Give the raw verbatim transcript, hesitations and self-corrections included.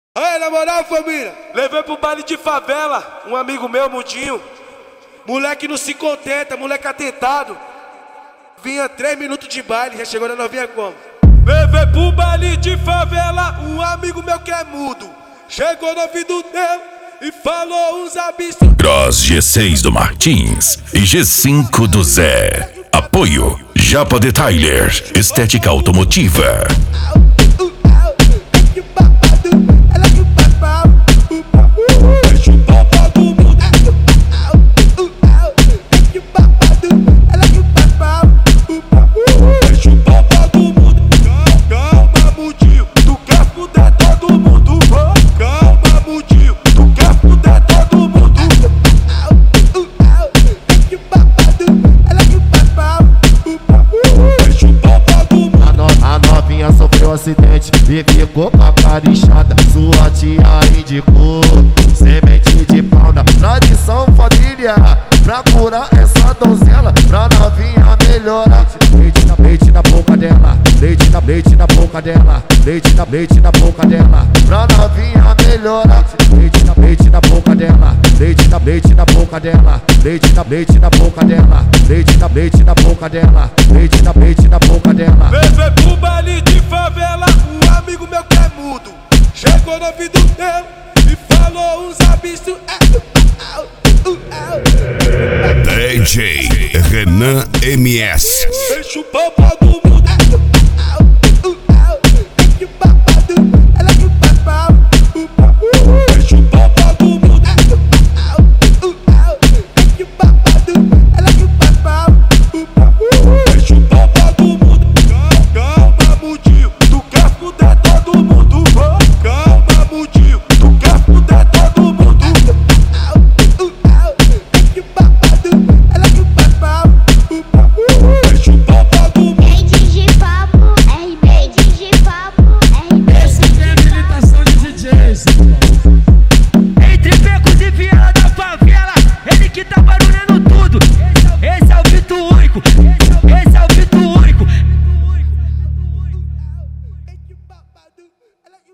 Aí, na moral, família, Levei pro baile de favela um amigo meu, Mudinho. moleque não se contenta, moleque atentado. Vinha três minutos de baile, já chegou na novinha como? Levei pro baile de favela um amigo meu que é mudo. Chegou no ouvido dele e falou uns absurdos. Cross G seis do Martins e G cinco do Zé. Apoio Japa Detailer, estética automotiva. Deixa o papo do mundo. Deixa o papo do mundo. Calma, Mudinho, tu quer fuder todo mundo. Calma, Mudinho, tu quer fuder todo mundo. Deixa o papo do mundo. A, no, a novinha sofreu acidente e ficou com a cara inchada. Sua tia indicou semente de pau na tradição família, pra curar essa donzela, pra novinha melhorar. Leite na, leite na boca dela, leite na, leite na boca dela, leite na, leite na boca dela, pra novinha melhorar. Leite na, leite na boca dela, leite na, leite na boca dela, leite na, leite na boca dela, leite na, leite na boca dela, leite na, leite na boca dela. Levei pro baile de favela um amigo meu que é mudo. Chegou no ouvido dele e falou uns absurdos. D J Renan M S. Deixa o papo do